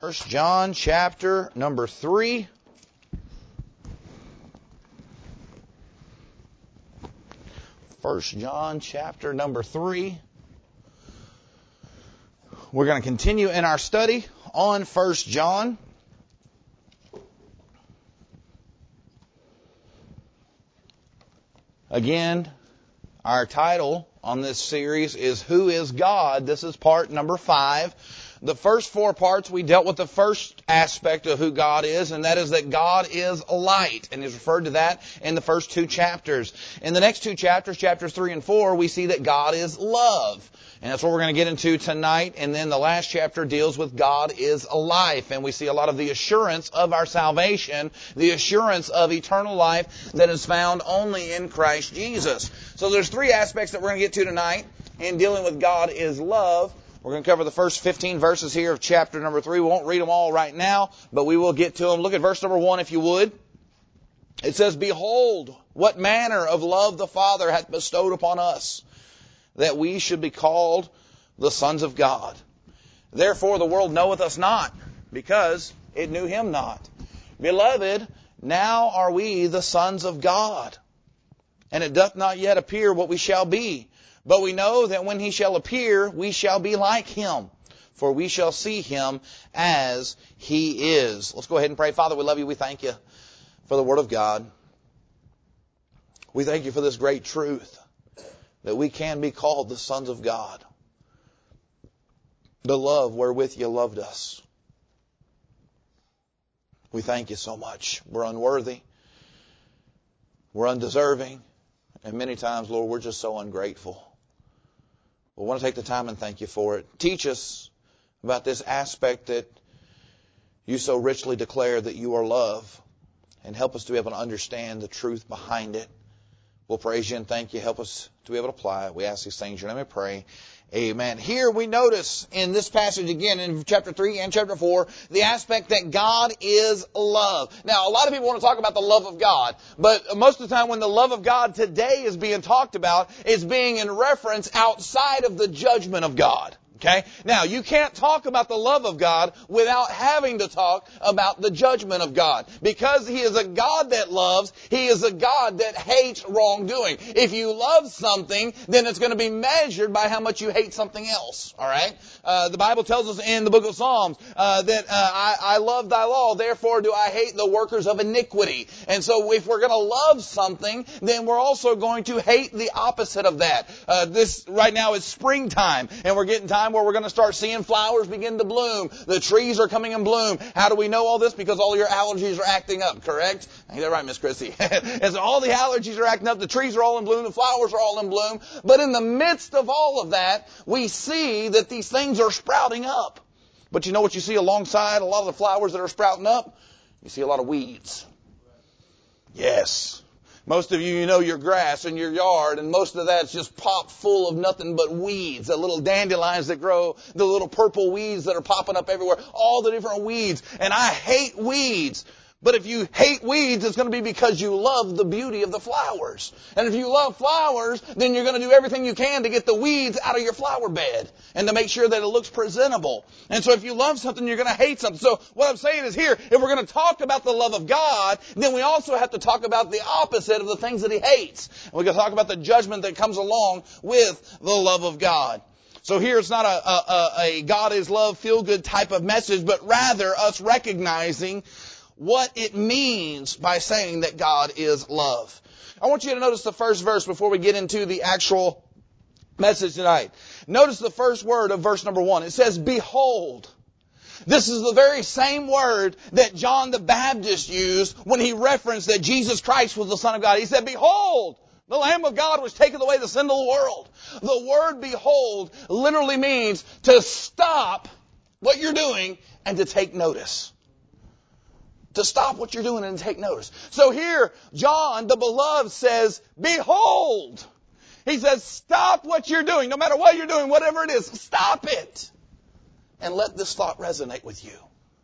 1 John chapter number 3. First John chapter number 3. We're going to continue in our study on 1 John. Again, our title on this series is Who is God? This is part number 5. The first 4 parts, we dealt with the first aspect of who God is, and that is that God is light, and is referred to that in the first 2 chapters. In the next 2 chapters, chapters 3 and 4, we see that God is love. And that's what we're going to get into tonight. And then the last chapter deals with God is life. And we see a lot of the assurance of our salvation, the assurance of eternal life that is found only in Christ Jesus. So there's 3 aspects that we're going to get to tonight in dealing with God is love. We're going to cover the first 15 verses here of chapter number 3. We won't read them all right now, but we will get to them. Look at verse number 1 if you would. It says, "Behold, what manner of love the Father hath bestowed upon us, that we should be called the sons of God. Therefore the world knoweth us not, because it knew him not. Beloved, now are we the sons of God, and it doth not yet appear what we shall be. But we know that when he shall appear, we shall be like him, for we shall see him as he is." Let's go ahead and pray. Father, we love you. We thank you for the Word of God. We thank you for this great truth, that we can be called the sons of God. The love wherewith you loved us. We thank you so much. We're unworthy. We're undeserving. And many times, Lord, we're just so ungrateful. We want to take the time and thank you for it. Teach us about this aspect that you so richly declare, that you are love, and help us to be able to understand the truth behind it. We'll praise you and thank you. Help us to be able to apply it. We ask these things in your name, we pray. Amen. Here we notice in this passage again in chapter 3 and chapter 4 the aspect that God is love. Now, a lot of people want to talk about the love of God, but most of the time when the love of God today is being talked about, it's being in reference outside of the judgment of God. Okay? Now, you can't talk about the love of God without having to talk about the judgment of God. Because He is a God that loves, He is a God that hates wrongdoing. If you love something, then it's going to be measured by how much you hate something else. Alright? The Bible tells us in the book of Psalms that I love thy law, therefore do I hate the workers of iniquity. And so if we're going to love something, then we're also going to hate the opposite of that. This right now is springtime, and we're getting time where we're going to start seeing flowers begin to bloom. The trees are coming in bloom. How do we know all this? Because all your allergies are acting up, correct? Ain't that right, Miss Chrissy? And so all the allergies are acting up. The trees are all in bloom. The flowers are all in bloom. But in the midst of all of that, we see that these things are sprouting up. But you know what you see alongside a lot of the flowers that are sprouting up? You see a lot of weeds. Yes. Most of you know your grass in your yard, and most of that's just popped full of nothing but weeds. The little dandelions that grow, the little purple weeds that are popping up everywhere, all the different weeds. And I hate weeds. But if you hate weeds, it's going to be because you love the beauty of the flowers. And if you love flowers, then you're going to do everything you can to get the weeds out of your flower bed and to make sure that it looks presentable. And so if you love something, you're going to hate something. So what I'm saying is here, if we're going to talk about the love of God, then we also have to talk about the opposite of the things that He hates. And we're going to talk about the judgment that comes along with the love of God. So here it's not a God is love, feel-good type of message, but rather us recognizing what it means by saying that God is love. I want you to notice the first verse before we get into the actual message tonight. Notice the first word of verse number 1. It says, "Behold." This is the very same word that John the Baptist used when he referenced that Jesus Christ was the Son of God. He said, "Behold, the Lamb of God which taketh away the sin of the world." The word behold literally means to stop what you're doing and to take notice. To stop what you're doing and take notice. So here, John, the beloved, says, "Behold." He says, stop what you're doing. No matter what you're doing, whatever it is, stop it. And let this thought resonate with you.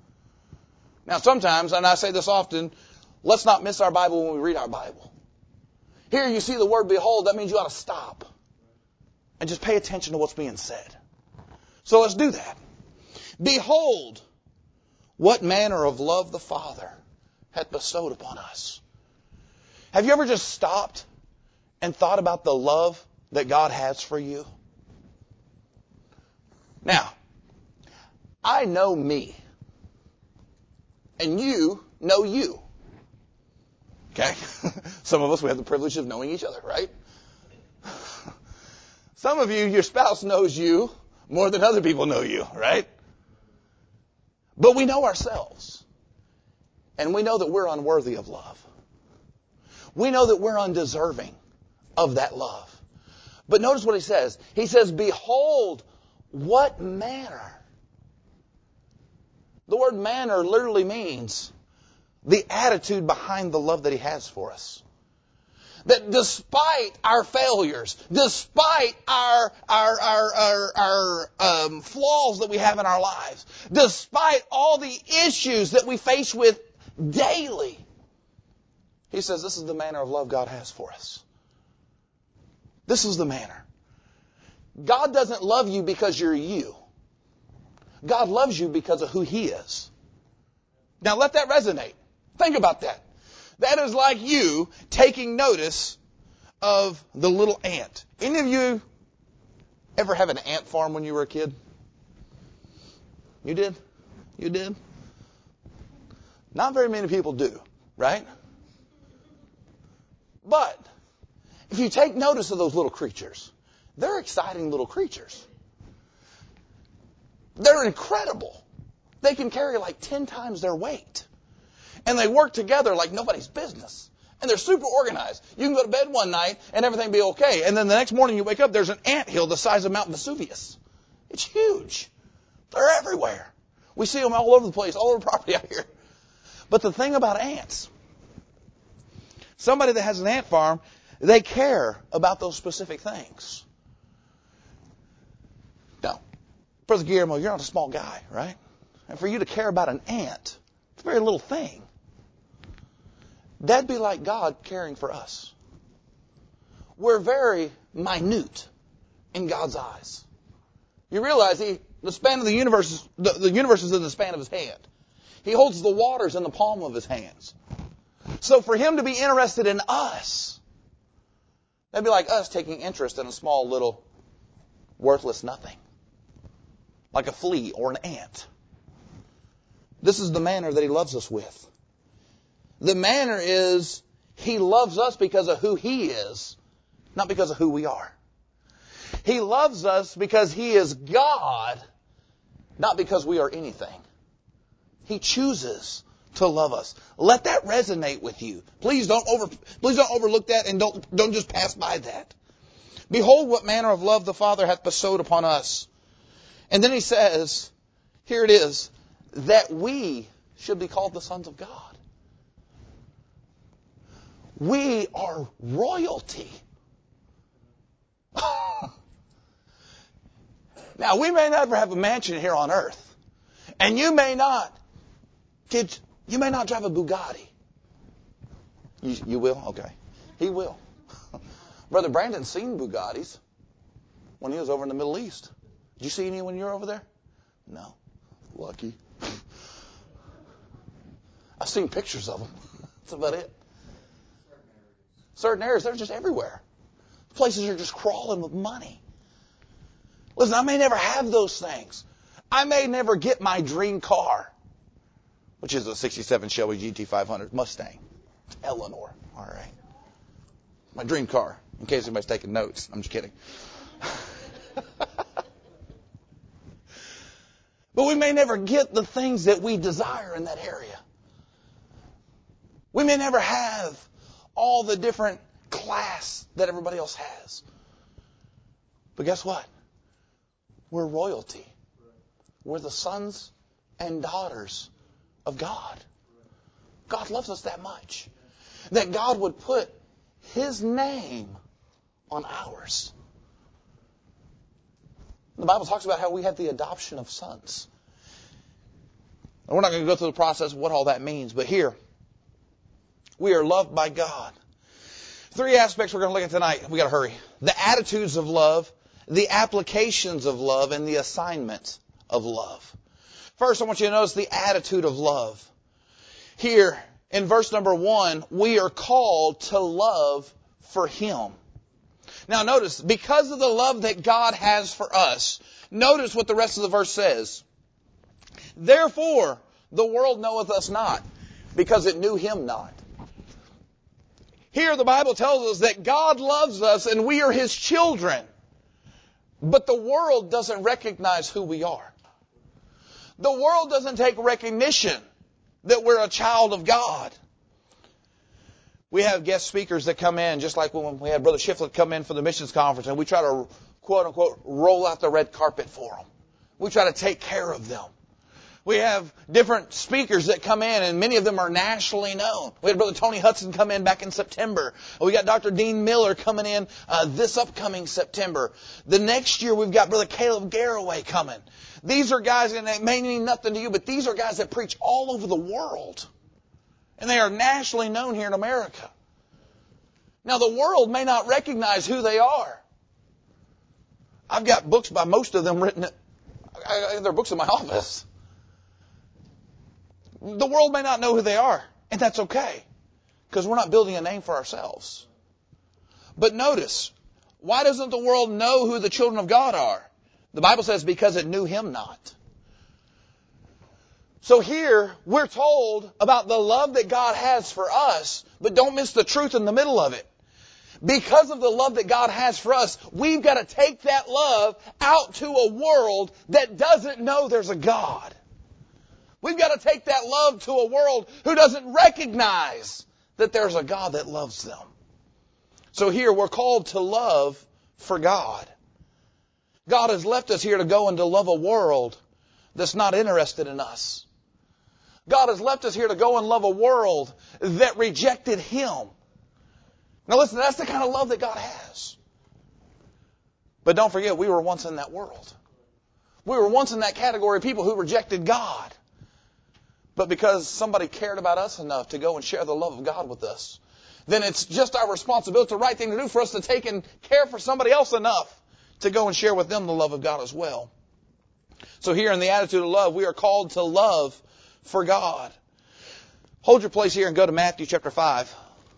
Now sometimes, and I say this often, let's not miss our Bible when we read our Bible. Here you see the word behold, that means you ought to stop. And just pay attention to what's being said. So let's do that. Behold, what manner of love the Father hath bestowed upon us. Have you ever just stopped and thought about the love that God has for you? Now, I know me, and you know you. Okay? Some of us, we have the privilege of knowing each other, right? Some of you, your spouse knows you more than other people know you, right? But we know ourselves. And we know that we're unworthy of love. We know that we're undeserving of that love. But notice what he says. He says, behold, what manner. The word manner literally means the attitude behind the love that he has for us. That despite our failures, despite our flaws that we have in our lives, despite all the issues that we face with daily, he says this is the manner of love God has for us. This is the manner. God doesn't love you because you're you. God loves you because of who He is. Now let that resonate. Think about that. That is like you taking notice of the little ant. Any of you ever have an ant farm when you were a kid? You did? You did? Not very many people do, right? But if you take notice of those little creatures, they're exciting little creatures. They're incredible. They can carry like 10 times their weight. And they work together like nobody's business. And they're super organized. You can go to bed one night and everything be okay. And then the next morning you wake up, there's an anthill the size of Mount Vesuvius. It's huge. They're everywhere. We see them all over the place, all over the property out here. But the thing about ants, somebody that has an ant farm, they care about those specific things. Now, Brother Guillermo, you're not a small guy, right? And for you to care about an ant, it's a very little thing. That'd be like God caring for us. We're very minute in God's eyes. You realize the span of the universe, the universe is in the span of His hand. He holds the waters in the palm of His hands. So for Him to be interested in us, that'd be like us taking interest in a small little worthless nothing. Like a flea or an ant. This is the manner that He loves us with. The manner is He loves us because of who He is, not because of who we are. He loves us because He is God, not because we are anything. He chooses to love us. Let that resonate with you. Please don't overlook that and don't just pass by that. Behold what manner of love the Father hath bestowed upon us. And then He says, here it is, that we should be called the sons of God. We are royalty. Now, we may never have a mansion here on earth. And you may not drive a Bugatti. You will? Okay. He will. Brother Brandon's seen Bugattis when he was over in the Middle East. Did you see any when you were over there? No. Lucky. I've seen pictures of them. That's about it. Certain areas, they're just everywhere. Places are just crawling with money. Listen, I may never have those things. I may never get my dream car, which is a 67 Shelby GT500 Mustang. It's Eleanor. All right. My dream car, in case anybody's taking notes. I'm just kidding. But we may never get the things that we desire in that area. We may never have all the different class that everybody else has. But guess what? We're royalty. We're the sons and daughters of God. God loves us that much. That God would put His name on ours. The Bible talks about how we have the adoption of sons. And we're not going to go through the process of what all that means, but here, we are loved by God. 3 aspects we're going to look at tonight. We got to hurry. The attitudes of love, the applications of love, and the assignment of love. First, I want you to notice the attitude of love. Here, in verse number 1, we are called to love for Him. Now notice, because of the love that God has for us, notice what the rest of the verse says. Therefore, the world knoweth us not, because it knew Him not. Here the Bible tells us that God loves us and we are His children. But the world doesn't recognize who we are. The world doesn't take recognition that we're a child of God. We have guest speakers that come in, just like when we had Brother Shiflett come in for the missions conference, and we try to, quote unquote, roll out the red carpet for them. We try to take care of them. We have different speakers that come in, and many of them are nationally known. We had Brother Tony Hudson come in back in September. We got Dr. Dean Miller coming in this upcoming September. The next year, we've got Brother Caleb Garraway coming. These are guys, and it may mean nothing to you, but these are guys that preach all over the world. And they are nationally known here in America. Now, the world may not recognize who they are. I've got books by most of them written. They're books in my office. The world may not know who they are, and that's okay, because we're not building a name for ourselves. But notice, why doesn't the world know who the children of God are? The Bible says because it knew Him not. So here, we're told about the love that God has for us, but don't miss the truth in the middle of it. Because of the love that God has for us, we've got to take that love out to a world that doesn't know there's a God. We've got to take that love to a world who doesn't recognize that there's a God that loves them. So here we're called to love for God. God has left us here to go and to love a world that's not interested in us. God has left us here to go and love a world that rejected Him. Now listen, that's the kind of love that God has. But don't forget, we were once in that world. We were once in that category of people who rejected God. But because somebody cared about us enough to go and share the love of God with us, then it's just our responsibility, the right thing to do for us to take and care for somebody else enough to go and share with them the love of God as well. So here in the attitude of love, we are called to love for God. Hold your place here and go to Matthew chapter 5.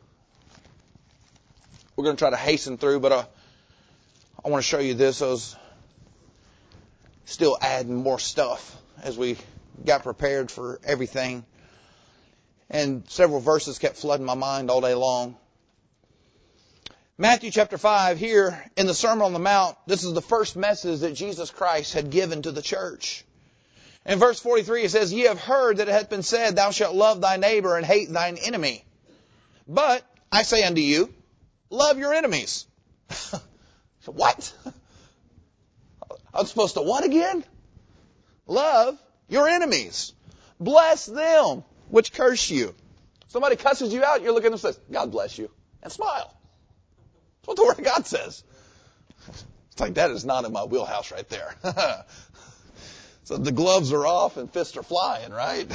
We're going to try to hasten through, but I want to show you this. I was still adding more stuff as we got prepared for everything. And several verses kept flooding my mind all day long. Matthew chapter 5, here in the Sermon on the Mount, this is the first message that Jesus Christ had given to the church. In verse 43 it says, Ye have heard that it hath been said, Thou shalt love thy neighbor and hate thine enemy. But I say unto you, love your enemies. What? I'm supposed to what again? Love your enemies. Bless them which curse you. Somebody cusses you out, you're looking at them and says, God bless you. And smile. That's what the Word of God says. It's like that is not in my wheelhouse right there. So the gloves are off and fists are flying, right?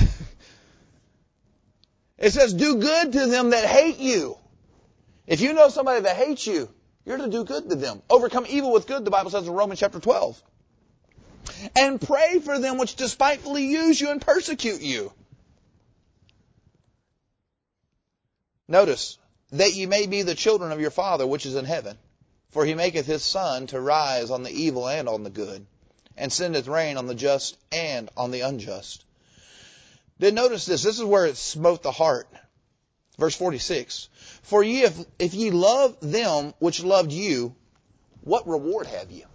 It says, do good to them that hate you. If you know somebody that hates you, you're to do good to them. Overcome evil with good, the Bible says in Romans chapter 12. And pray for them which despitefully use you and persecute you. Notice, that ye may be the children of your Father which is in heaven. For He maketh His sun to rise on the evil and on the good, and sendeth rain on the just and on the unjust. Then notice this. This is where it smote the heart. Verse 46. For ye, if ye love them which loved you, what reward have you?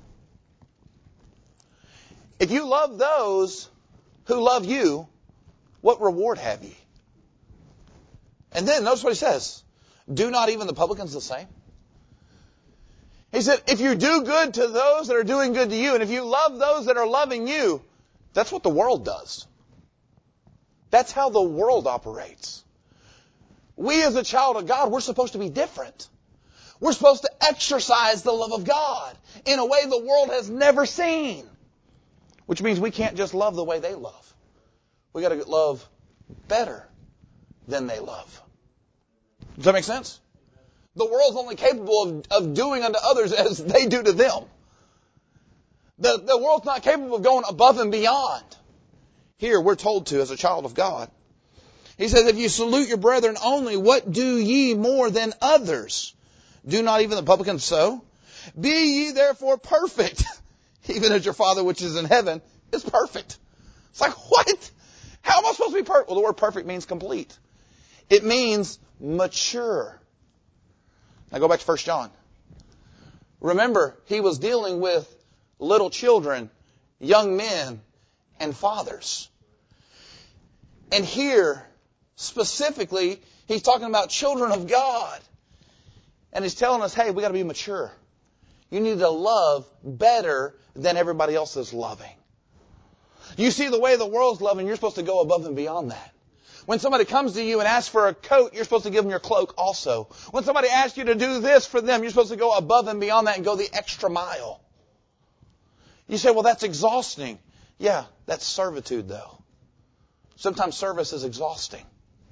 If you love those who love you, what reward have ye? And then notice what He says. Do not even the publicans the same? He said, if you do good to those that are doing good to you, and if you love those that are loving you, that's what the world does. That's how the world operates. We as a child of God, we're supposed to be different. We're supposed to exercise the love of God in a way the world has never seen. Which means we can't just love the way they love. We got to love better than they love. Does that make sense? The world's only capable of doing unto others as they do to them. The world's not capable of going above and beyond. Here we're told to as a child of God. He says, if you salute your brethren only, what do ye more than others? Do not even the publicans so? Be ye therefore perfect, even as your Father which is in heaven is perfect. It's like, what? How am I supposed to be perfect? Well, the word perfect means complete. It means mature. Now go back to 1 John. Remember, he was dealing with little children, young men, and fathers. And here, specifically, he's talking about children of God. And he's telling us, hey, we got to be mature. You need to love better than everybody else is loving. You see the way the world's loving, you're supposed to go above and beyond that. When somebody comes to you and asks for a coat, you're supposed to give them your cloak also. When somebody asks you to do this for them, you're supposed to go above and beyond that and go the extra mile. You say, well, that's exhausting. Yeah, that's servitude, though. Sometimes service is exhausting.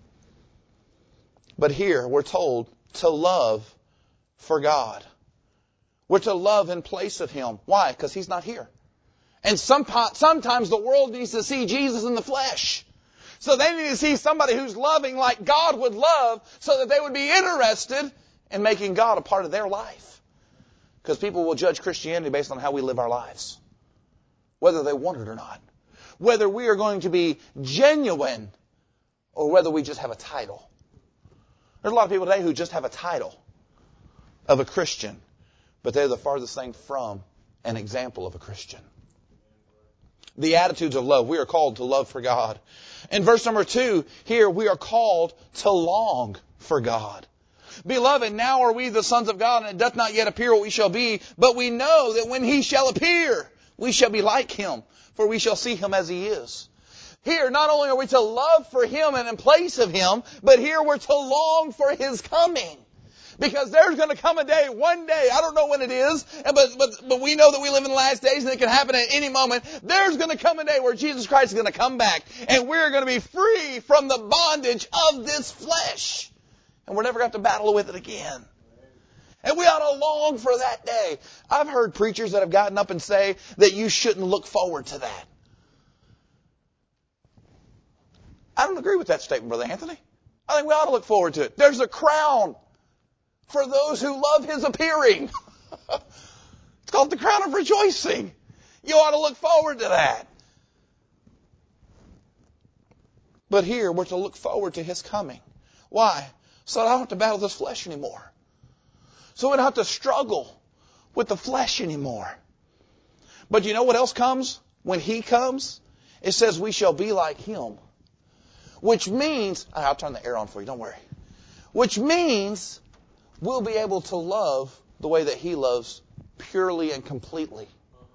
But here we're told to love for God. We're to love in place of Him. Why? Because He's not here. And sometimes the world needs to see Jesus in the flesh. So they need to see somebody who's loving like God would love so that they would be interested in making God a part of their life. Because people will judge Christianity based on how we live our lives. Whether they want it or not. Whether we are going to be genuine or whether we just have a title. There's a lot of people today who just have a title of a Christian, but they're the farthest thing from an example of a Christian. The attitudes of love. We are called to love for God. In verse number 2, here we are called to long for God. Beloved, now are we the sons of God, and it doth not yet appear what we shall be, but we know that when He shall appear, we shall be like Him, for we shall see Him as He is. Here, not only are we to love for Him and in place of Him, but here we're to long for His coming. Because there's going to come a day, one day, I don't know when it is, but we know that we live in the last days and it can happen at any moment. There's going to come a day where Jesus Christ is going to come back and we're going to be free from the bondage of this flesh. And we're never going to have to battle with it again. And we ought to long for that day. I've heard preachers that have gotten up and say that you shouldn't look forward to that. I don't agree with that statement, Brother Anthony. I think we ought to look forward to it. There's a crown for those who love His appearing. It's called the crown of rejoicing. You ought to look forward to that. But here we're to look forward to His coming. Why? So I don't have to battle this flesh anymore. So we don't have to struggle with the flesh anymore. But you know what else comes when He comes? It says we shall be like Him. Which means, I'll turn the air on for you, don't worry. Which means we'll be able to love the way that He loves, purely and completely.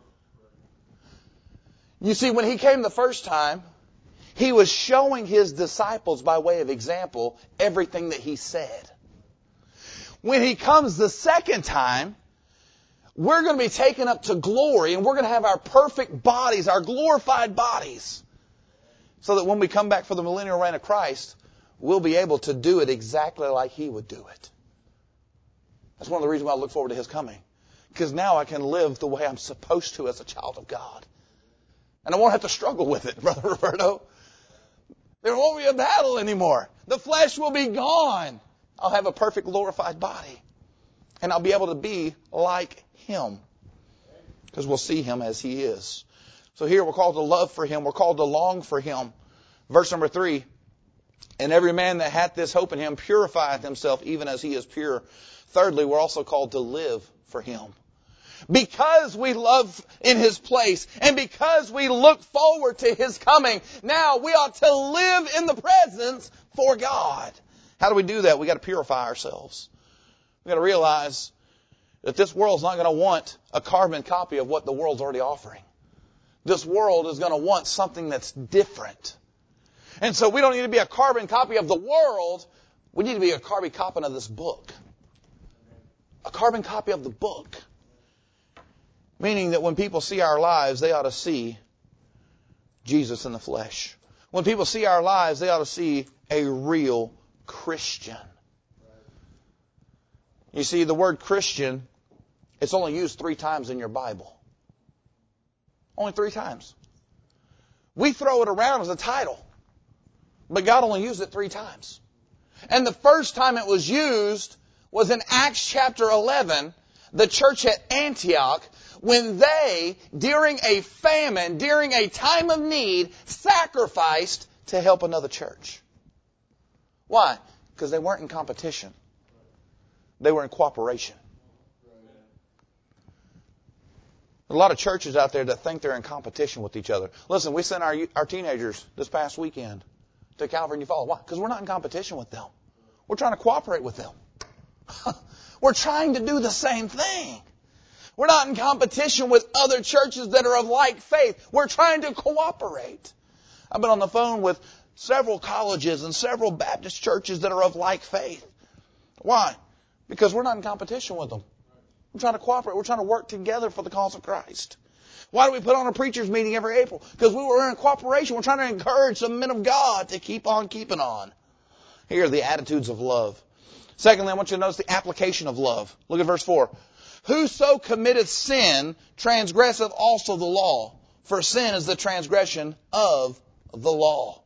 You see, when He came the first time, He was showing His disciples by way of example everything that He said. When He comes the second time, we're going to be taken up to glory and we're going to have our perfect bodies, our glorified bodies. So that when we come back for the millennial reign of Christ, we'll be able to do it exactly like He would do it. That's one of the reasons why I look forward to His coming. Because now I can live the way I'm supposed to as a child of God. And I won't have to struggle with it, Brother Roberto. There won't be a battle anymore. The flesh will be gone. I'll have a perfect glorified body. And I'll be able to be like Him. Because we'll see Him as He is. So here we're called to love for Him. We're called to long for Him. Verse number 3. And every man that hath this hope in Him purifieth himself even as He is pure. Thirdly, we're also called to live for Him. Because we love in His place and because we look forward to His coming, now we ought to live in the presence for God. How do we do that? We got to purify ourselves. We got to realize that this world's not going to want a carbon copy of what the world's already offering. This world is going to want something that's different. And so we don't need to be a carbon copy of the world. We need to be a carbon copy of this book. A carbon copy of the book. Meaning that when people see our lives, they ought to see Jesus in the flesh. When people see our lives, they ought to see a real Christian. You see, the word Christian, it's only used 3 times in your Bible. Only 3 times. We throw it around as a title. But God only used it 3 times. And the first time it was used was in Acts chapter 11, the church at Antioch, when they, during a famine, during a time of need, sacrificed to help another church. Why? Because they weren't in competition. They were in cooperation. There's a lot of churches out there that think they're in competition with each other. Listen, we sent our teenagers this past weekend to Calvary, New Falls. Why? Because we're not in competition with them. We're trying to cooperate with them. We're trying to do the same thing. We're not in competition with other churches that are of like faith. We're trying to cooperate. I've been on the phone with several colleges and several Baptist churches that are of like faith. Why? Because we're not in competition with them. We're trying to cooperate. We're trying to work together for the cause of Christ. Why do we put on a preacher's meeting every April? Because we were in cooperation. We're trying to encourage some men of God to keep on keeping on. Here are the attitudes of love. Secondly, I want you to notice the application of love. Look at verse 4. Whoso committeth sin transgresseth also the law, for sin is the transgression of the law.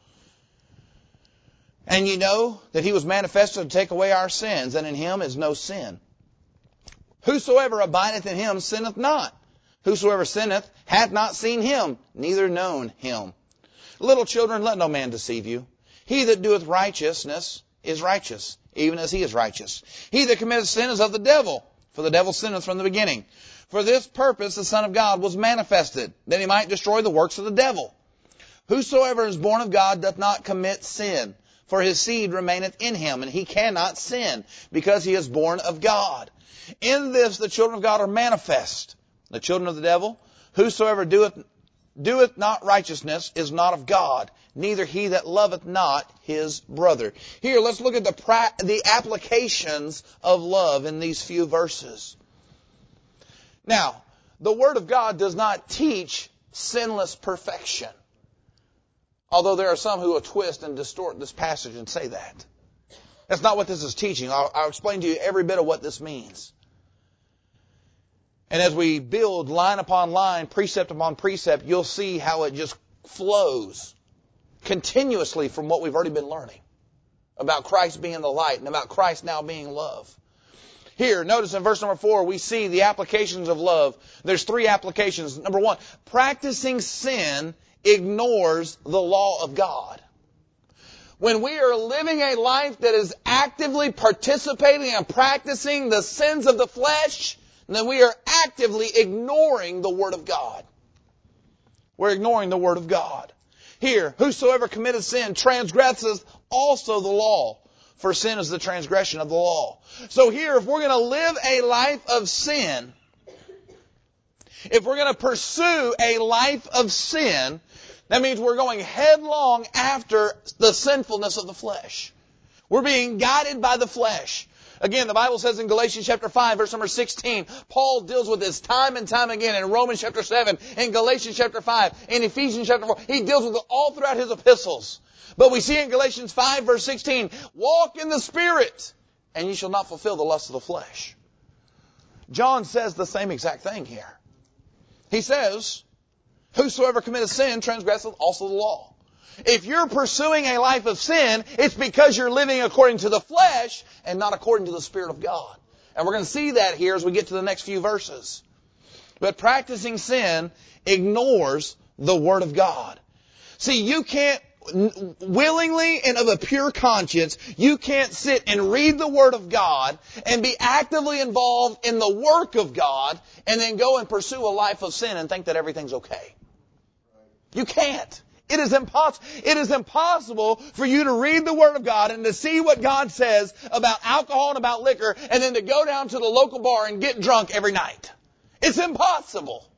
And ye know that he was manifested to take away our sins, and in him is no sin. Whosoever abideth in him sinneth not. Whosoever sinneth hath not seen him, neither known him. Little children, let no man deceive you. He that doeth righteousness is righteous, even as he is righteous. He that committeth sin is of the devil, for the devil sinneth from the beginning. For this purpose the Son of God was manifested, that he might destroy the works of the devil. Whosoever is born of God doth not commit sin, for his seed remaineth in him, and he cannot sin, because he is born of God. In this the children of God are manifest. The children of the devil, whosoever doeth not righteousness is not of God, neither he that loveth not his brother. Here, let's look at the applications of love in these few verses. Now, the Word of God does not teach sinless perfection, although there are some who will twist and distort this passage and say that. That's not what this is teaching. I'll explain to you every bit of what this means. And as we build line upon line, precept upon precept, you'll see how it just flows continuously from what we've already been learning about Christ being the light and about Christ now being love. Here, notice in verse number 4, we see the applications of love. There's 3 applications. Number 1, practicing sin ignores the law of God. When we are living a life that is actively participating and practicing the sins of the flesh, then we are actively ignoring the Word of God. We're ignoring the Word of God. Here, whosoever committeth sin transgresseth also the law, for sin is the transgression of the law. So here, if we're going to live a life of sin, if we're going to pursue a life of sin, that means we're going headlong after the sinfulness of the flesh. We're being guided by the flesh. Again, the Bible says in Galatians chapter 5, verse number 16, Paul deals with this time and time again in Romans chapter 7, in Galatians chapter 5, in Ephesians chapter 4. He deals with it all throughout his epistles. But we see in Galatians 5, verse 16, walk in the Spirit, and ye shall not fulfill the lust of the flesh. John says the same exact thing here. He says, whosoever committeth sin transgresseth also the law. If you're pursuing a life of sin, it's because you're living according to the flesh and not according to the Spirit of God. And we're going to see that here as we get to the next few verses. But practicing sin ignores the Word of God. See, you can't willingly and of a pure conscience, you can't sit and read the Word of God and be actively involved in the work of God and then go and pursue a life of sin and think that everything's okay. You can't. It is impossible for you to read the Word of God and to see what God says about alcohol and about liquor and then to go down to the local bar and get drunk every night. It's impossible.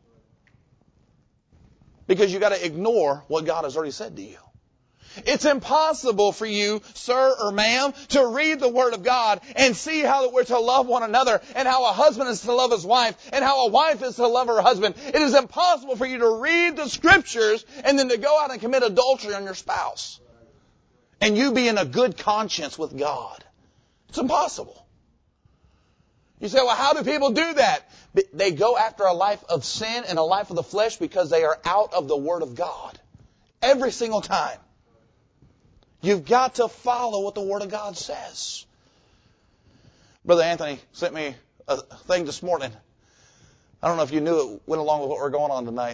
Because you've got to ignore what God has already said to you. It's impossible for you, sir or ma'am, to read the Word of God and see how we're to love one another and how a husband is to love his wife and how a wife is to love her husband. It is impossible for you to read the Scriptures and then to go out and commit adultery on your spouse. And you be in a good conscience with God. It's impossible. You say, well, how do people do that? They go after a life of sin and a life of the flesh because they are out of the Word of God. Every single time. You've got to follow what the Word of God says. Brother Anthony sent me a thing this morning. I don't know if you knew it went along with what we're going on tonight.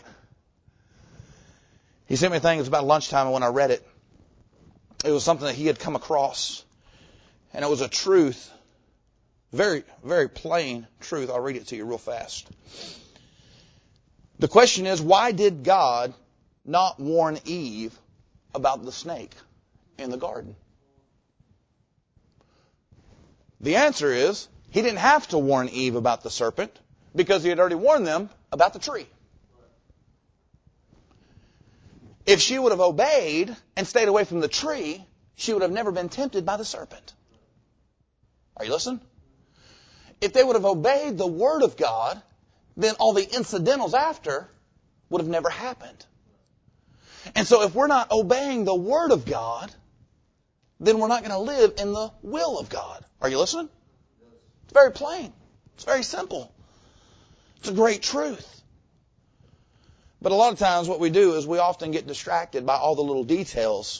He sent me a thing. It was about lunchtime, and when I read it, it was something that he had come across. And it was a truth. Very, very plain truth. I'll read it to you real fast. The question is, why did God not warn Eve about the snake in the garden? The answer is, he didn't have to warn Eve about the serpent because he had already warned them about the tree. If she would have obeyed and stayed away from the tree, she would have never been tempted by the serpent. Are you listening? If they would have obeyed the Word of God, then all the incidentals after would have never happened. And so if we're not obeying the Word of God, then we're not going to live in the will of God. Are you listening? It's very plain. It's very simple. It's a great truth. But a lot of times what we do is we often get distracted by all the little details.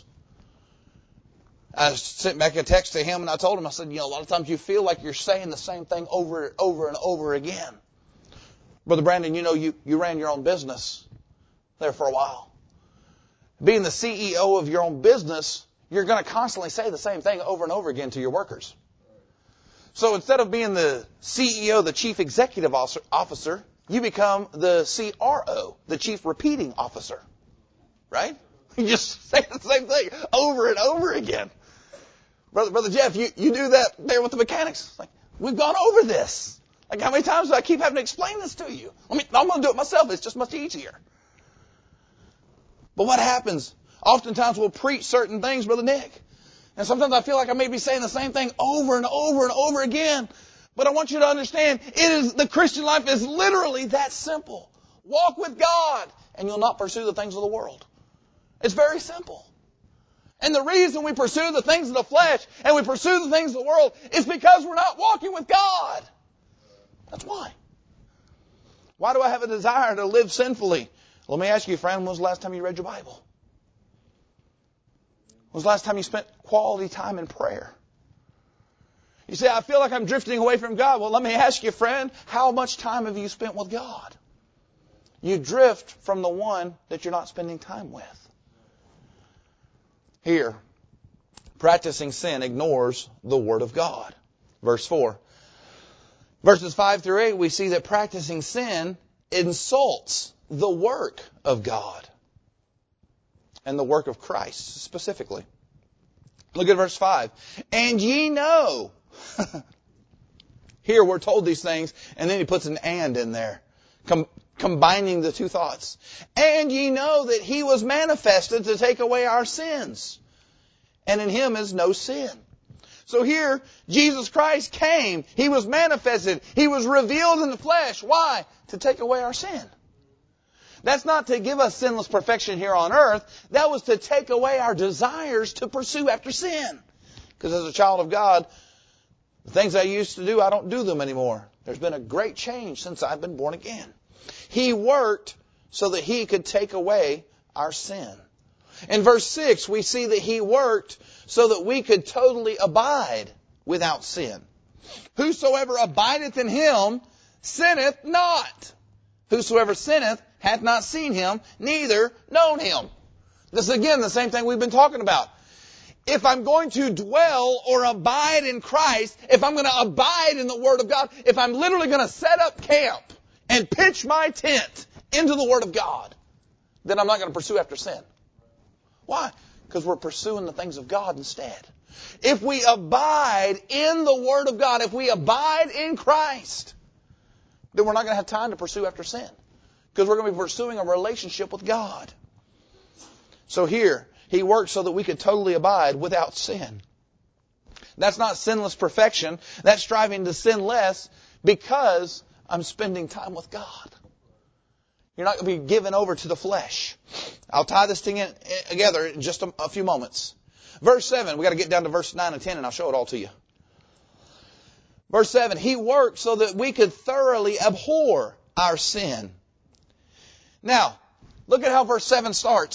I sent back a text to him and I told him, I said, a lot of times you feel like you're saying the same thing over and over again. Brother Brandon, you ran your own business there for a while. Being the CEO of your own business, you're going to constantly say the same thing over and over again to your workers. So instead of being the CEO, the Chief Executive Officer, you become the CRO, the Chief Repeating Officer. Right? You just say the same thing over and over again. Brother Jeff, you do that there with the mechanics. Like, we've gone over this. Like, how many times do I keep having to explain this to you? I'm going to do it myself. It's just much easier. But what happens? Oftentimes we'll preach certain things, Brother Nick. And sometimes I feel like I may be saying the same thing over and over and over again. But I want you to understand, the Christian life is literally that simple. Walk with God, and you'll not pursue the things of the world. It's very simple. And the reason we pursue the things of the flesh and we pursue the things of the world is because we're not walking with God. That's why. Why do I have a desire to live sinfully? Let me ask you, friend, when was the last time you read your Bible? When was the last time you spent quality time in prayer? You say, I feel like I'm drifting away from God. Well, let me ask you, friend, how much time have you spent with God? You drift from the one that you're not spending time with. Here, practicing sin ignores the Word of God. Verse 4. Verses 5 through 8, we see that practicing sin insults the work of God and the work of Christ specifically. Look at verse 5. And ye know. Here we're told these things, and then he puts an and in there, combining the two thoughts. And ye know that he was manifested to take away our sins, and in him is no sin. So here, Jesus Christ came. He was manifested. He was revealed in the flesh. Why? To take away our sin. That's not to give us sinless perfection here on earth. That was to take away our desires to pursue after sin. Because as a child of God, the things I used to do, I don't do them anymore. There's been a great change since I've been born again. He worked so that he could take away our sin. In verse 6, we see that he worked so that we could totally abide without sin. Whosoever abideth in him sinneth not. Whosoever sinneth hath not seen him, neither known him. This is again the same thing we've been talking about. If I'm going to dwell or abide in Christ, if I'm going to abide in the Word of God, if I'm literally going to set up camp and pitch my tent into the Word of God, then I'm not going to pursue after sin. Why? Because we're pursuing the things of God instead. If we abide in the Word of God, if we abide in Christ, then we're not going to have time to pursue after sin. Because we're going to be pursuing a relationship with God. So here, he worked so that we could totally abide without sin. That's not sinless perfection. That's striving to sin less because I'm spending time with God. You're not going to be given over to the flesh. I'll tie this thing together in just a few moments. Verse 7, we've got to get down to verse 9 and 10 and I'll show it all to you. Verse 7, he worked so that we could thoroughly abhor our sin. Now, look at how verse 7 starts.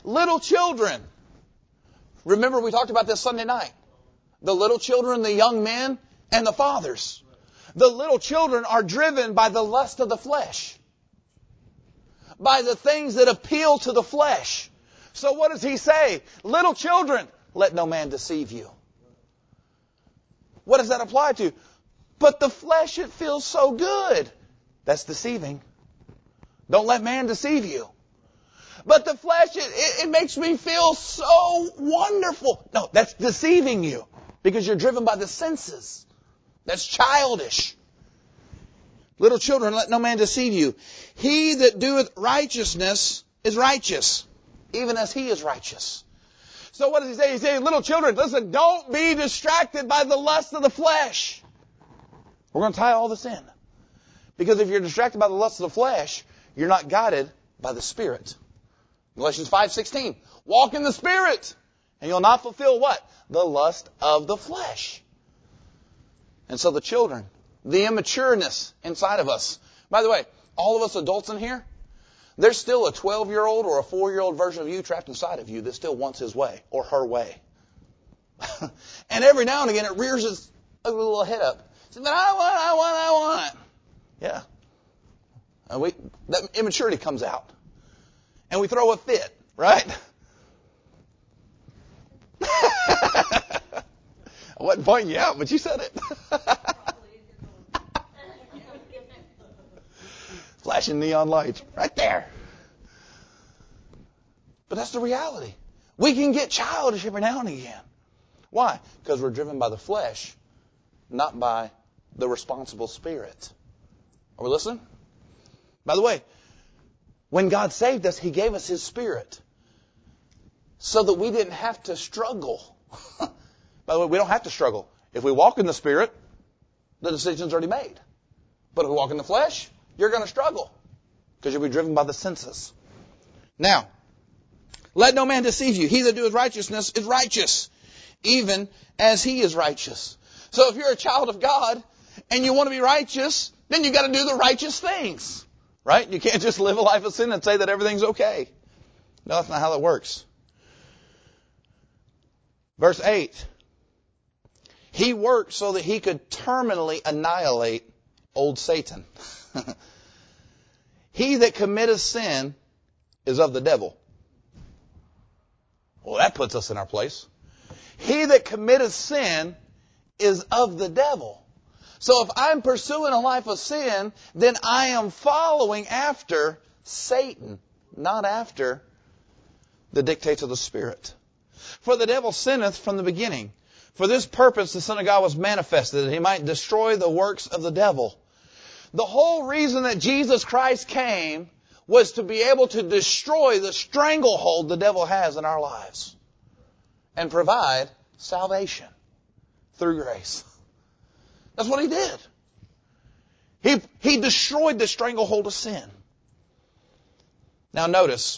Little children. Remember we talked about this Sunday night. The little children, the young men, and the fathers. The little children are driven by the lust of the flesh. By the things that appeal to the flesh. So what does he say? Little children, let no man deceive you. What does that apply to? But the flesh, it feels so good. That's deceiving. Don't let man deceive you. But the flesh, it makes me feel so wonderful. No, that's deceiving you. Because you're driven by the senses. That's childish. Little children, let no man deceive you. He that doeth righteousness is righteous, even as he is righteous. So what does he say? He's saying, little children, listen, don't be distracted by the lust of the flesh. We're going to tie all this in. Because if you're distracted by the lust of the flesh, you're not guided by the Spirit. Galatians 5:16. Walk in the Spirit, and you'll not fulfill what? The lust of the flesh. And so the children, the immatureness inside of us. By the way, all of us adults in here, there's still a 12-year-old or a 4-year-old version of you trapped inside of you that still wants his way or her way. And every now and again it rears its ugly little head up. Says, I want. Yeah. And that immaturity comes out. And we throw a fit, right? I wasn't pointing you out, but you said it. Flashing neon lights right there. But that's the reality. We can get childish every now and again. Why? Because we're driven by the flesh, not by the responsible Spirit. Are we listening? By the way, when God saved us, He gave us His Spirit so that we didn't have to struggle. By the way, we don't have to struggle. If we walk in the Spirit, the decision's already made. But if we walk in the flesh, you're going to struggle because you'll be driven by the senses. Now, let no man deceive you. He that doeth righteousness is righteous, even as he is righteous. So if you're a child of God and you want to be righteous, then you got to do the righteous things. Right? You can't just live a life of sin and say that everything's okay. No, that's not how that works. Verse 8. He worked so that he could terminally annihilate old Satan. He that committeth sin is of the devil. Well, that puts us in our place. He that committeth sin is of the devil. So if I'm pursuing a life of sin, then I am following after Satan, not after the dictates of the Spirit. For the devil sinneth from the beginning. For this purpose the Son of God was manifested, that He might destroy the works of the devil. The whole reason that Jesus Christ came was to be able to destroy the stranglehold the devil has in our lives and provide salvation through grace. That's what He did. He destroyed the stranglehold of sin. Now notice,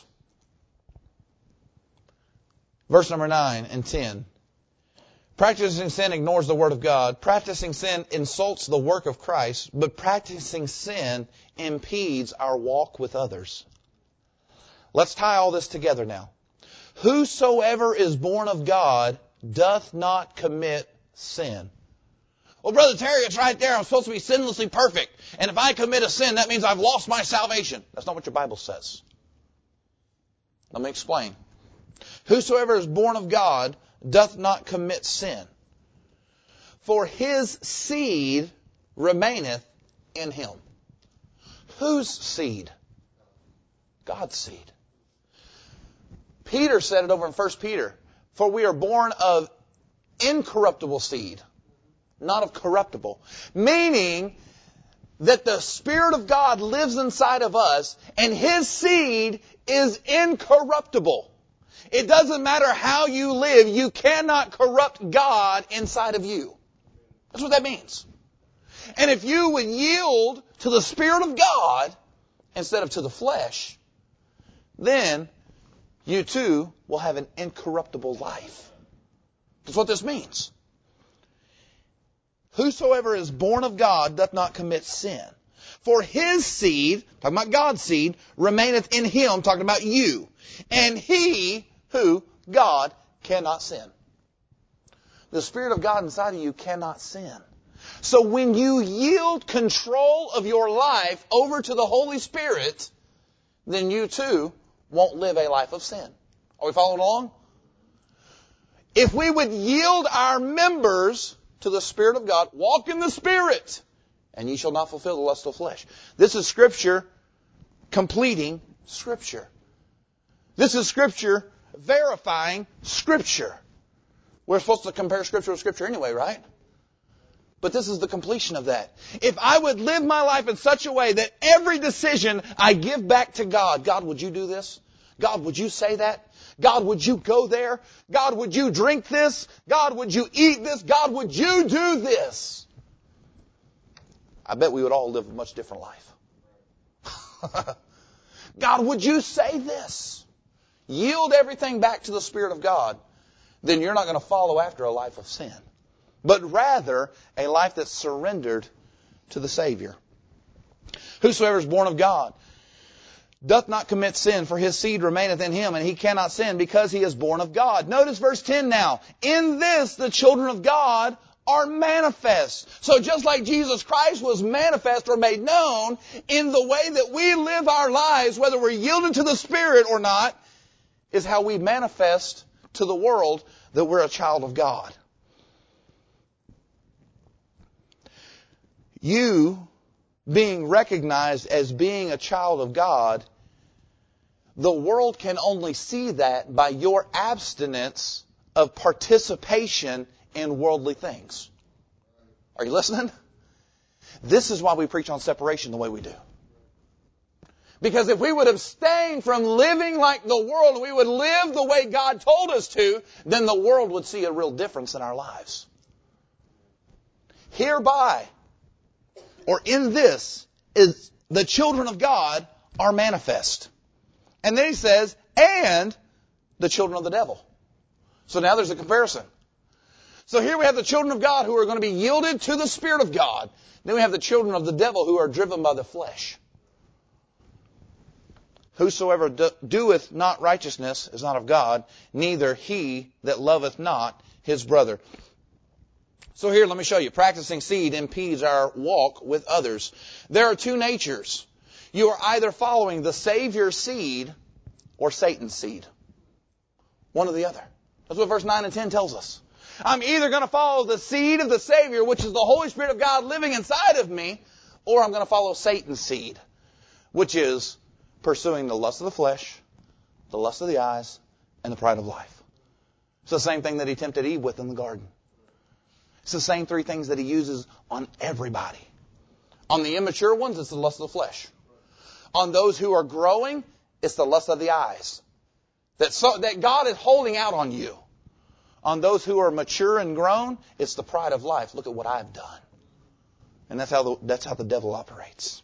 verse number 9 and 10. Practicing sin ignores the Word of God. Practicing sin insults the work of Christ, but practicing sin impedes our walk with others. Let's tie all this together now. Whosoever is born of God doth not commit sin. Well, Brother Terry, it's right there. I'm supposed to be sinlessly perfect. And if I commit a sin, that means I've lost my salvation. That's not what your Bible says. Let me explain. Whosoever is born of God doth not commit sin. For his seed remaineth in him. Whose seed? God's seed. Peter said it over in 1 Peter. For we are born of incorruptible seed, not of corruptible. Meaning that the Spirit of God lives inside of us and His seed is incorruptible. It doesn't matter how you live, you cannot corrupt God inside of you. That's what that means. And if you would yield to the Spirit of God instead of to the flesh, then you too will have an incorruptible life. That's what this means. Whosoever is born of God doth not commit sin. For his seed, talking about God's seed, remaineth in him, talking about you. And he, who? God, cannot sin. The Spirit of God inside of you cannot sin. So when you yield control of your life over to the Holy Spirit, then you too won't live a life of sin. Are we following along? If we would yield our members to the Spirit of God, walk in the Spirit, and ye shall not fulfill the lust of the flesh. This is Scripture completing Scripture. This is Scripture verifying Scripture. We're supposed to compare Scripture with Scripture anyway, right? But this is the completion of that. If I would live my life in such a way that every decision I give back to God, God, would you do this? God, would you say that? God, would you go there? God, would you drink this? God, would you eat this? God, would you do this? I bet we would all live a much different life. God, would you say this? Yield everything back to the Spirit of God, then you're not going to follow after a life of sin, but rather a life that's surrendered to the Savior. Whosoever is born of God doth not commit sin, for his seed remaineth in him, and he cannot sin because he is born of God. Notice verse 10 now. In this the children of God are manifest. So just like Jesus Christ was manifest or made known in the way that we live our lives, whether we're yielded to the Spirit or not, is how we manifest to the world that we're a child of God. You being recognized as being a child of God, the world can only see that by your abstinence of participation in worldly things. Are you listening? This is why we preach on separation the way we do. Because if we would abstain from living like the world, we would live the way God told us to, then the world would see a real difference in our lives. Hereby, or in this, is the children of God are manifest. And then he says, and the children of the devil. So now there's a comparison. So here we have the children of God who are going to be yielded to the Spirit of God. Then we have the children of the devil who are driven by the flesh. Whosoever doeth not righteousness is not of God, neither he that loveth not his brother. So here, let me show you. Practicing seed impedes our walk with others. There are two natures. You are either following the Savior's seed or Satan's seed. One or the other. That's what verse 9 and 10 tells us. I'm either going to follow the seed of the Savior, which is the Holy Spirit of God living inside of me, or I'm going to follow Satan's seed, which is pursuing the lust of the flesh, the lust of the eyes, and the pride of life. It's the same thing that he tempted Eve with in the garden. It's the same three things that he uses on everybody. On the immature ones, it's the lust of the flesh. On those who are growing, it's the lust of the eyes. That God is holding out on you. On those who are mature and grown, it's the pride of life. Look at what I've done. And that's how the devil operates.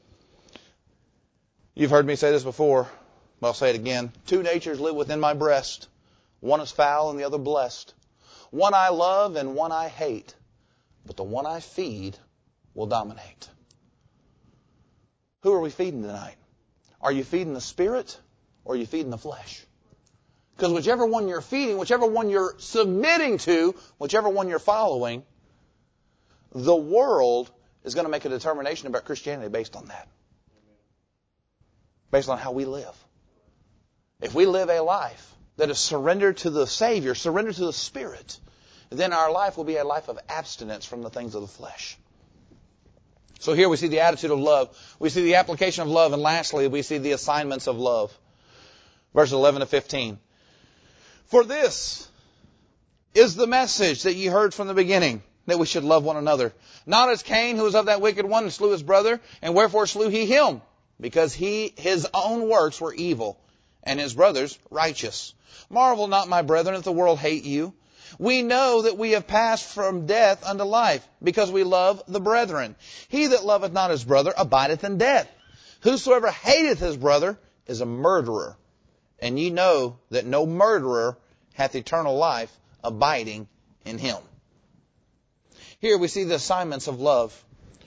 You've heard me say this before, but I'll say it again. Two natures live within my breast. One is foul and the other blessed. One I love and one I hate. But the one I feed will dominate. Who are we feeding tonight? Are you feeding the Spirit or are you feeding the flesh? Because whichever one you're feeding, whichever one you're submitting to, whichever one you're following, the world is going to make a determination about Christianity based on that. Based on how we live. If we live a life that is surrendered to the Savior, surrendered to the Spirit, then our life will be a life of abstinence from the things of the flesh. So here we see the attitude of love. We see the application of love. And lastly, we see the assignments of love. Verses 11 to 15. For this is the message that ye heard from the beginning, that we should love one another. Not as Cain, who was of that wicked one, and slew his brother. And wherefore slew he him? Because his own works were evil, and his brother's righteous. Marvel not, my brethren, if the world hate you. We know that we have passed from death unto life, because we love the brethren. He that loveth not his brother abideth in death. Whosoever hateth his brother is a murderer. And ye know that no murderer hath eternal life abiding in him. Here we see the assignments of love.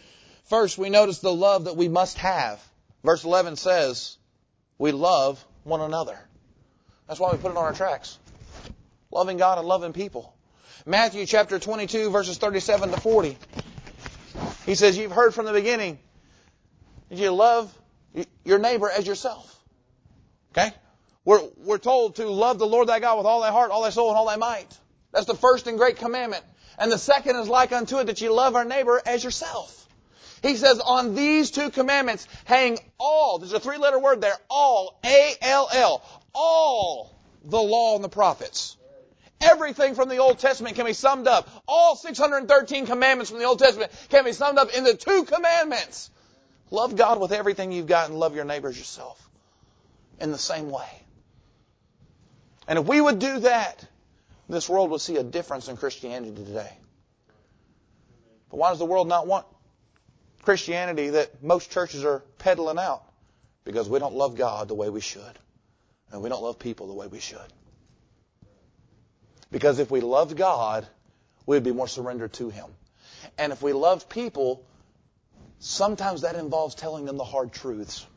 First, we notice the love that we must have. Verse 11 says, we love one another. That's why we put it on our tracks. Loving God and loving people. Matthew chapter 22, verses 37 to 40. He says, you've heard from the beginning that you love your neighbor as yourself. Okay? We're told to love the Lord thy God with all thy heart, all thy soul, and all thy might. That's the first and great commandment. And the second is like unto it, that you love our neighbor as yourself. He says, on these two commandments hang all, there's a three-letter word there, all, A-L-L, all the law and the prophets. Everything from the Old Testament can be summed up. All 613 commandments from the Old Testament can be summed up into two commandments. Love God with everything you've got and love your neighbor as yourself in the same way. And if we would do that, this world would see a difference in Christianity today. But why does the world not want Christianity that most churches are peddling out? Because we don't love God the way we should. And we don't love people the way we should. Because if we loved God, we'd be more surrendered to Him. And if we loved people, sometimes that involves telling them the hard truths.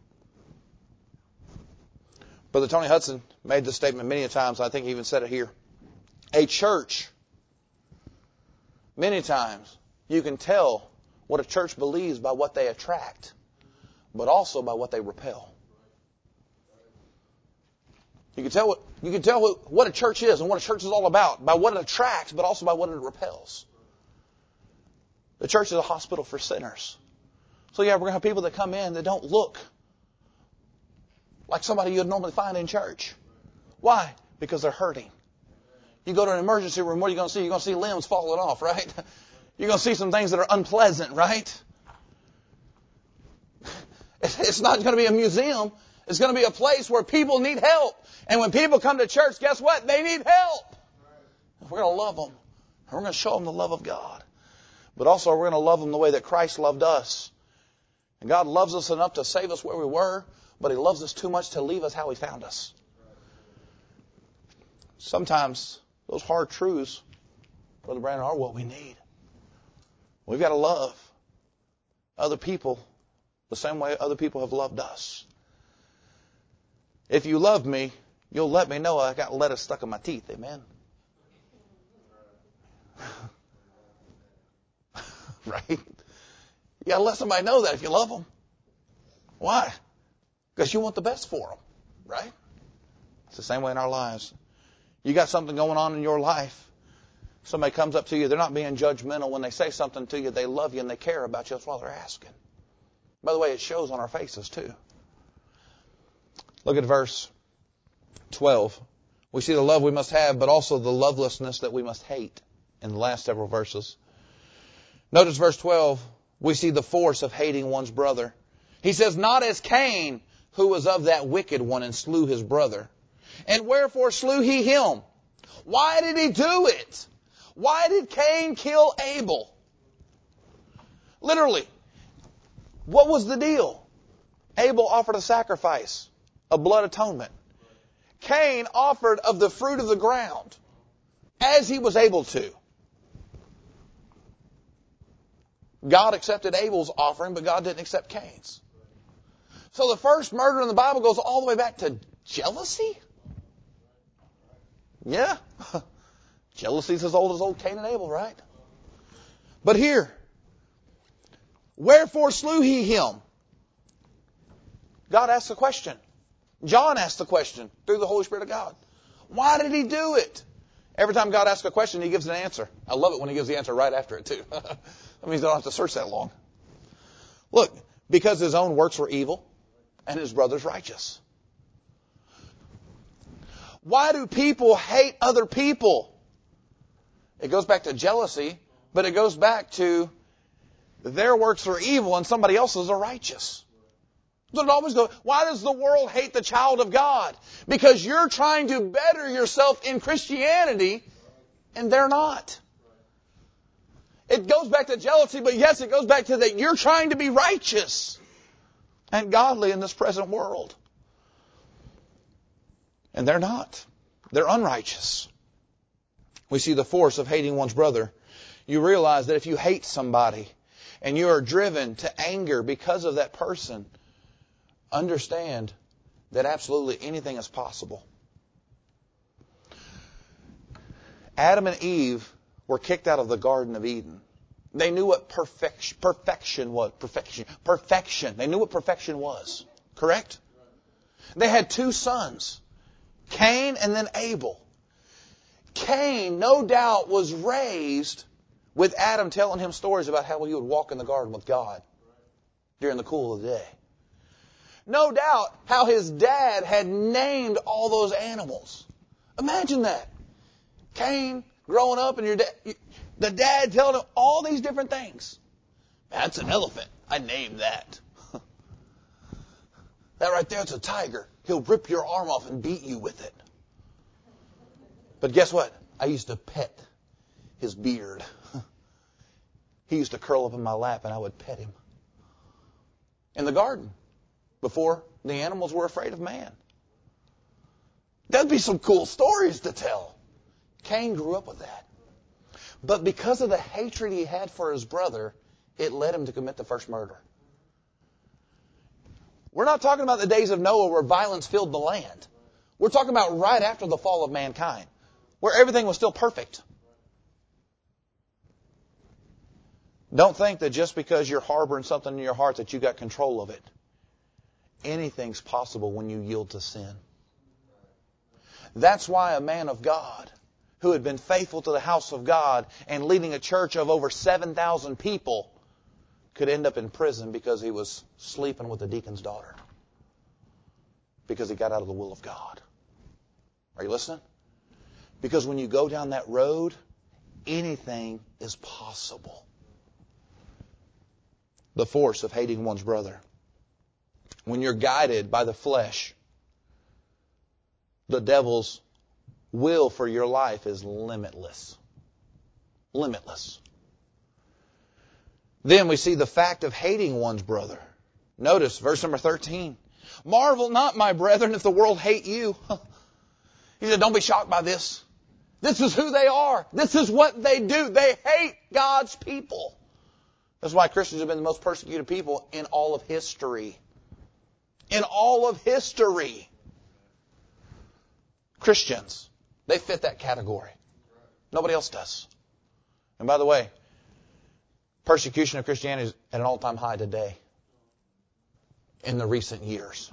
Brother Tony Hudson made this statement many times. I think he even said it here. A church, many times, you can tell what a church believes by what they attract, but also by what they repel. You can tell what a church is and what a church is all about by what it attracts, but also by what it repels. The church is a hospital for sinners. So yeah, we're going to have people that come in that don't look like somebody you'd normally find in church. Why? Because they're hurting. You go to an emergency room, what are you going to see? You're going to see limbs falling off, right? You're going to see some things that are unpleasant, right? It's not going to be a museum. It's going to be a place where people need help. And when people come to church, guess what? They need help. We're going to love them. And we're going to show them the love of God. But also we're going to love them the way that Christ loved us. And God loves us enough to save us where we were, but He loves us too much to leave us how He found us. Sometimes those hard truths, Brother Brandon, are what we need. We've got to love other people the same way other people have loved us. If you love me, you'll let me know I got lettuce stuck in my teeth. Amen. Right? You got to let somebody know that if you love them. Why? Because you want the best for them. Right? It's the same way in our lives. You got something going on in your life. Somebody comes up to you. They're not being judgmental. When they say something to you, they love you and they care about you. That's why they're asking. By the way, it shows on our faces too. Look at verse 12. We see the love we must have, but also the lovelessness that we must hate in the last several verses. Notice verse 12. We see the force of hating one's brother. He says, not as Cain, who was of that wicked one and slew his brother. And wherefore slew he him? Why did he do it? Why did Cain kill Abel? Literally, what was the deal? Abel offered a sacrifice, a blood atonement. Cain offered of the fruit of the ground, as he was able to. God accepted Abel's offering, but God didn't accept Cain's. So the first murder in the Bible goes all the way back to jealousy? Yeah. Jealousy's as old Cain and Abel, right? But here, wherefore slew he him? God asked the question. John asked the question through the Holy Spirit of God. Why did he do it? Every time God asks a question, He gives an answer. I love it when He gives the answer right after it too. That means I don't have to search that long. Look, because his own works were evil and his brother's righteous. Why do people hate other people? It goes back to jealousy, but it goes back to their works are evil and somebody else's are righteous. So it always goes, why does the world hate the child of God? Because you're trying to better yourself in Christianity and they're not. It goes back to jealousy, but yes, it goes back to that you're trying to be righteous and godly in this present world. And they're not. They're unrighteous. We see the force of hating one's brother. You realize that if you hate somebody, and you are driven to anger because of that person, understand that absolutely anything is possible. Adam and Eve were kicked out of the Garden of Eden. They knew what perfection was. Perfection. They knew what perfection was. Correct? They had two sons, Cain and then Abel. Cain, no doubt, was raised with Adam telling him stories about how he would walk in the garden with God during the cool of the day. No doubt how his dad had named all those animals. Imagine that. Cain growing up and the dad telling him all these different things. That's an elephant. I named that. That right there, it's a tiger. He'll rip your arm off and beat you with it. But guess what? I used to pet his beard. He used to curl up in my lap and I would pet him. In the garden. Before the animals were afraid of man. That'd be some cool stories to tell. Cain grew up with that. But because of the hatred he had for his brother, it led him to commit the first murder. We're not talking about the days of Noah where violence filled the land. We're talking about right after the fall of mankind, where everything was still perfect. Don't think that just because you're harboring something in your heart that you got control of it. Anything's possible when you yield to sin. That's why a man of God who had been faithful to the house of God and leading a church of over 7,000 people could end up in prison because he was sleeping with the deacon's daughter. Because he got out of the will of God. Are you listening? Because when you go down that road, anything is possible. The force of hating one's brother. When you're guided by the flesh, the devil's will for your life is limitless. Limitless. Then we see the fact of hating one's brother. Notice verse number 13. Marvel not, my brethren, if the world hate you. He said, don't be shocked by this. This is who they are. This is what they do. They hate God's people. That's why Christians have been the most persecuted people in all of history. In all of history. Christians, they fit that category. Nobody else does. And by the way, persecution of Christianity is at an all-time high today. In the recent years.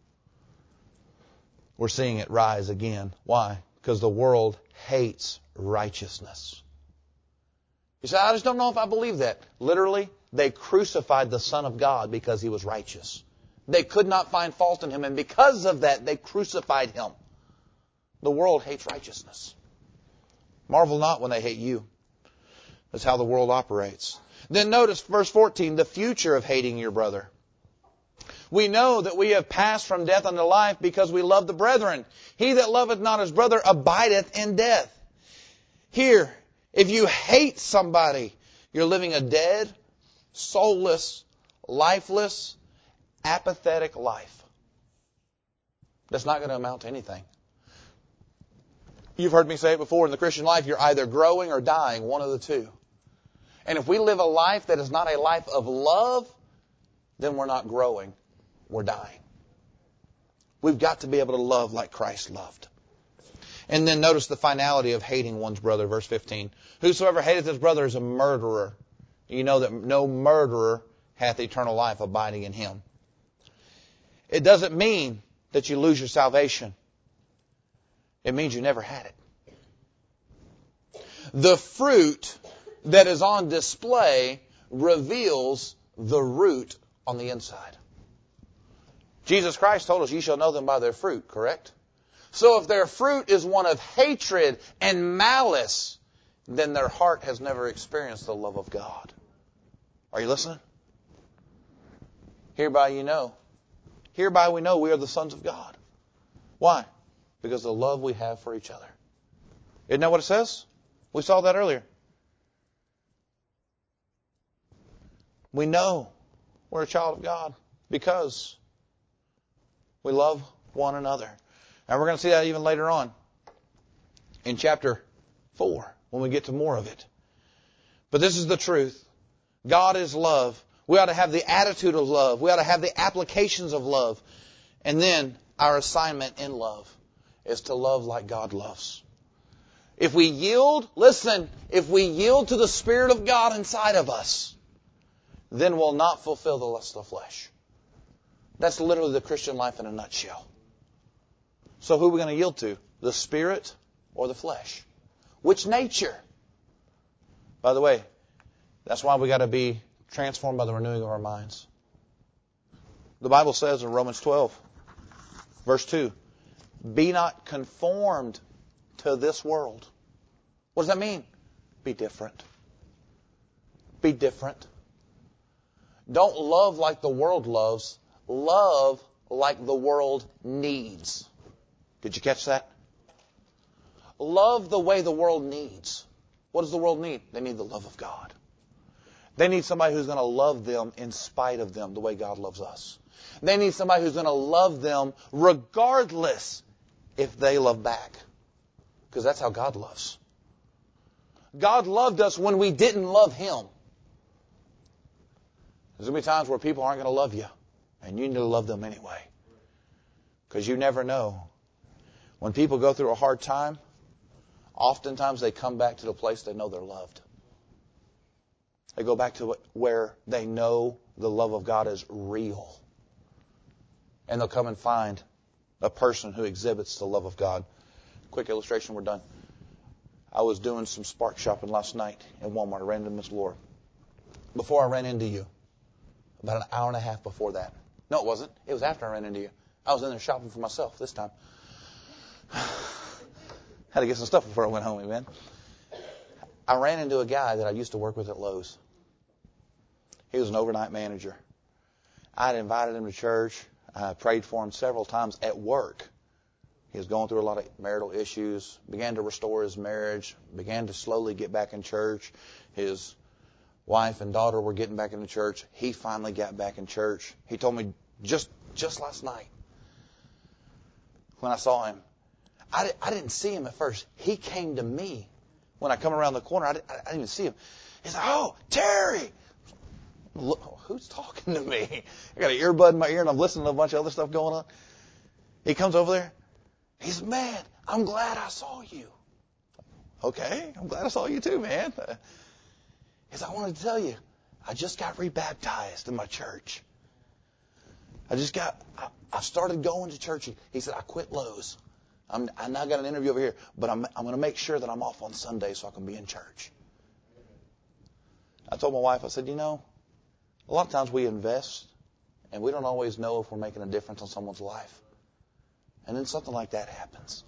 We're seeing it rise again. Why? Because the world hates righteousness. You say, I just don't know if I believe that. Literally, they crucified the Son of God because He was righteous. They could not find fault in Him, and because of that, they crucified Him. The world hates righteousness. Marvel not when they hate you. That's how the world operates. Then notice verse 14, the future of hating your brother. We know that we have passed from death unto life because we love the brethren. He that loveth not his brother abideth in death. Here, if you hate somebody, you're living a dead, soulless, lifeless, apathetic life. That's not going to amount to anything. You've heard me say it before, in the Christian life, you're either growing or dying, one of the two. And if we live a life that is not a life of love, then we're not growing. We're dying. We've got to be able to love like Christ loved. And then notice the finality of hating one's brother, verse 15. Whosoever hateth his brother is a murderer. You know that no murderer hath eternal life abiding in him. It doesn't mean that you lose your salvation. It means you never had it. The fruit that is on display reveals the root on the inside. Jesus Christ told us, ye shall know them by their fruit, correct? So if their fruit is one of hatred and malice, then their heart has never experienced the love of God. Are you listening? Hereby you know. Hereby we know we are the sons of God. Why? Because of the love we have for each other. Isn't that what it says? We saw that earlier. We know we're a child of God because we love one another. And we're going to see that even later on in chapter 4 when we get to more of it. But this is the truth. God is love. We ought to have the attitude of love. We ought to have the applications of love. And then our assignment in love is to love like God loves. If we yield, listen, if we yield to the Spirit of God inside of us, then we'll not fulfill the lust of the flesh. That's literally the Christian life in a nutshell. So who are we going to yield to? The Spirit or the flesh? Which nature? By the way, that's why we got to be transformed by the renewing of our minds. The Bible says in Romans 12, verse 2, be not conformed to this world. What does that mean? Be different. Be different. Don't love like the world loves. Love like the world needs. Did you catch that? Love the way the world needs. What does the world need? They need the love of God. They need somebody who's going to love them in spite of them, the way God loves us. They need somebody who's going to love them regardless if they love back. Because that's how God loves. God loved us when we didn't love Him. There's going to be times where people aren't going to love you. And you need to love them anyway. Because you never know. When people go through a hard time, oftentimes they come back to the place they know they're loved. They go back to where they know the love of God is real. And they'll come and find a person who exhibits the love of God. Quick illustration, we're done. I was doing some spark shopping last night in Walmart. I ran into Miss Laura. Before I ran into you, about an hour and a half before that. No, it wasn't. It was after I ran into you. I was in there shopping for myself this time. Had to get some stuff before I went home, amen. I ran into a guy that I used to work with at Lowe's. He was an overnight manager. I had invited him to church. I prayed for him several times at work. He was going through a lot of marital issues, began to restore his marriage, began to slowly get back in church. His wife and daughter were getting back into church. He finally got back in church. He told me just last night when I saw him. I didn't see him at first. He came to me when I come around the corner. I didn't even see him. He said, "Oh, Terry." Look, who's talking to me? I got an earbud in my ear and I'm listening to a bunch of other stuff going on. He comes over there. He said, "Man, I'm glad I saw you." Okay, I'm glad I saw you too, man. He said, "I wanted to tell you, I just got rebaptized in my church. I started going to church." He said, "I quit Lowe's. I now got an interview over here, but I'm going to make sure that I'm off on Sunday so I can be in church." I told my wife, I said, a lot of times we invest and we don't always know if we're making a difference on someone's life. And then something like that happens.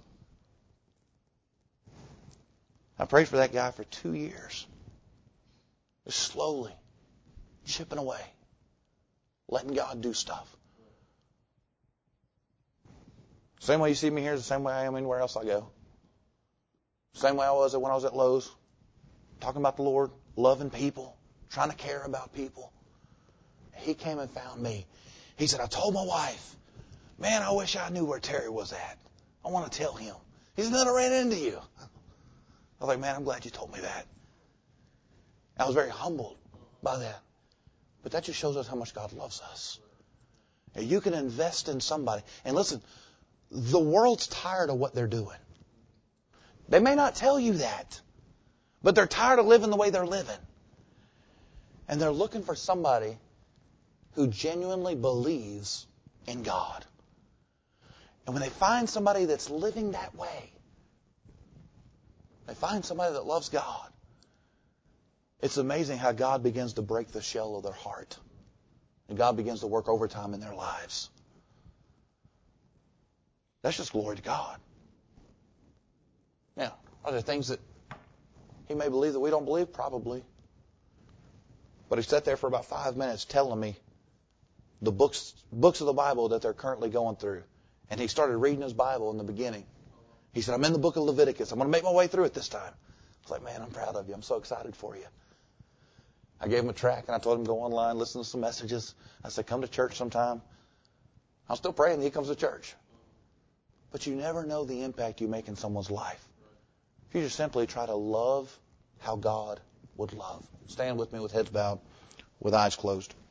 I prayed for that guy for 2 years. Just slowly chipping away, letting God do stuff. Same way you see me here is the same way I am anywhere else I go. Same way I was when I was at Lowe's, talking about the Lord, loving people, trying to care about people. He came and found me. He said, "I told my wife, man, I wish I knew where Terry was at. I want to tell him." He said, "Then I ran into you." I was like, "Man, I'm glad you told me that." I was very humbled by that. But that just shows us how much God loves us. And you can invest in somebody. And listen, the world's tired of what they're doing. They may not tell you that, but they're tired of living the way they're living. And they're looking for somebody who genuinely believes in God. And when they find somebody that's living that way, they find somebody that loves God, it's amazing how God begins to break the shell of their heart. And God begins to work overtime in their lives. That's just glory to God. Now, are there things that He may believe that we don't believe? Probably. But He sat there for about 5 minutes telling me the books of the Bible that they're currently going through. And he started reading his Bible in the beginning. He said, "I'm in the book of Leviticus. I'm going to make my way through it this time." I was like, "Man, I'm proud of you. I'm so excited for you." I gave him a track and I told him to go online, listen to some messages. I said, "Come to church sometime." I'm still praying that he comes to church. But you never know the impact you make in someone's life. If you just simply try to love how God would love. Stand with me with heads bowed. with eyes closed.